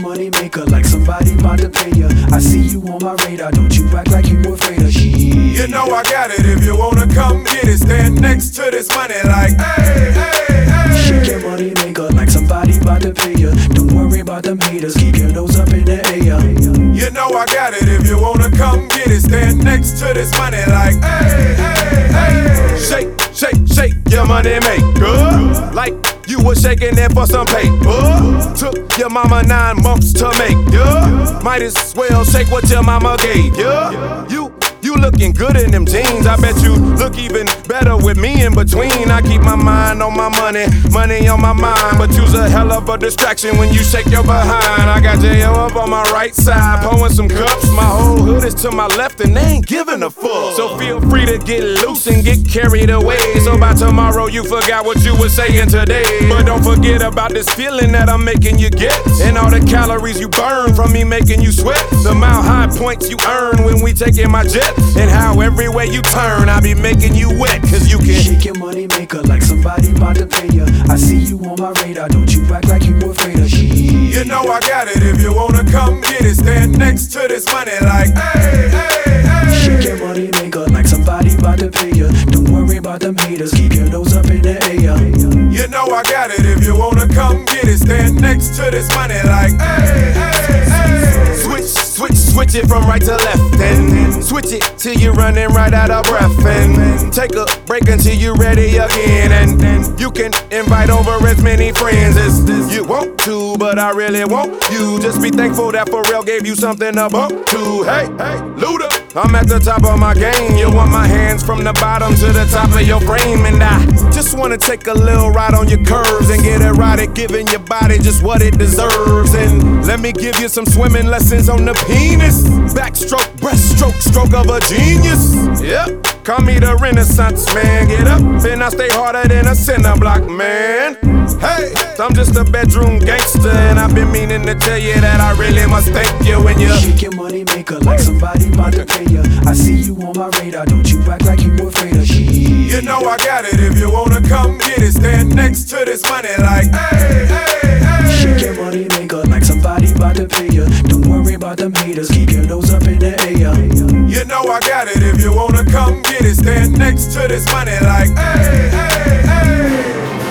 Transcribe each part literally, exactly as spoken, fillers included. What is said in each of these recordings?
money maker like somebody about to pay ya. I see you on my radar, don't you act like you afraid of shit. You know I got it, if you wanna come get it, stand next to this money like, hey, hey, hey. Shake your money maker like somebody about to pay ya. Don't worry about them haters, keep your nose up in the air. You know I got it, if you wanna come get it, stand next to this money like, hey, hey, hey. Shake, shake, shake your money maker like you was shaking it for some paper. Took your mama nine months to make ya. Might as well shake what your mama gave ya. You You looking good in them jeans. I bet you look even better with me in between. I keep my mind on my money, money on my mind. But you's a hell of a distraction when you shake your behind. I got J O up on my right side, pouring some cups. My whole hood is to my left and they ain't giving a fuck. So feel free to get loose and get carried away. So by tomorrow you forgot what you was saying today. But don't forget about this feeling that I'm making you get, and all the calories you burn from me making you sweat. The mile high points you earn when we taking my jet. And how everywhere you turn, I be making you wet, cause you can shake your money maker like somebody about to pay ya. I see you on my radar, don't you act like you afraid of shit. You know I got it, if you wanna come get it, stand next to this money like, hey, hey, hey. Shake your money maker like somebody about to pay ya. Don't worry about them haters, keep your nose up in the air. You know I got it, if you wanna come get it, stand next to this money like, hey, hey, hey. Switch, switch, switch it from right to left, and switch it till you're running right out of breath, and take a break until you're ready again, and then you can invite over as many friends as you want to, but I really want you. Just be thankful that Pharrell gave you something to bump to. Hey, hey, Luda, I'm at the top of my game. You want my hands from the bottom to the top of your frame, and I just wanna take a little ride on your curves and get it right at giving your body just what it deserves. And let me give you some swimming lessons on the penis. Backstroke, breaststroke, stroke of a genius. Yep, call me the Renaissance man. Get up and I stay harder than a cinder block, man. Hey, I'm just a bedroom gangster, and I've been meaning to tell you that I really must thank you when you shake your money maker like somebody about to pay ya. I see you on my radar, don't you act like you afraid of shit. You know I got it, if you wanna come get it, stand next to this money like, hey, hey, hey. Shake your money maker like somebody about to pay ya. Don't worry about them haters, keep your nose up in the air. You know I got it, if you wanna come get it, stand next to this money like, hey, hey, hey.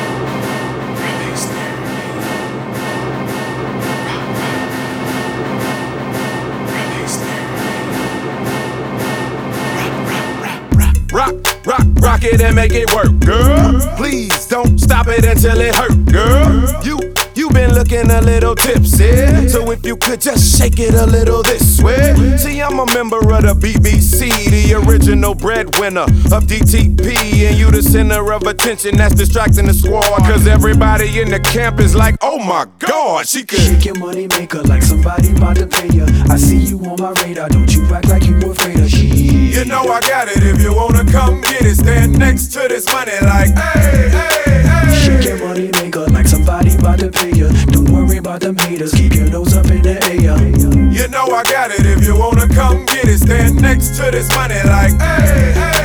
Rock, rock, rock it and make it work, girl. Please don't stop it until it hurt, girl. You, you been looking a little tipsy, so if you could just shake it a little this way. See, I'm a member of the B B C, the original breadwinner of D T P, and you the center of attention that's distracting the squad. Cause everybody in the camp is like, oh my God, she could shake your money maker like somebody about to pay ya. I see you on my radar, don't you act like you afraid of shit. You know I got it, if you wanna come get it, stand next to this money like, hey, hey, hey. Shake your money maker like somebody about to pay ya. Don't worry about them haters, keep your nose up in the air. You know I got it, if you wanna come get it, stand next to this money like, hey, hey.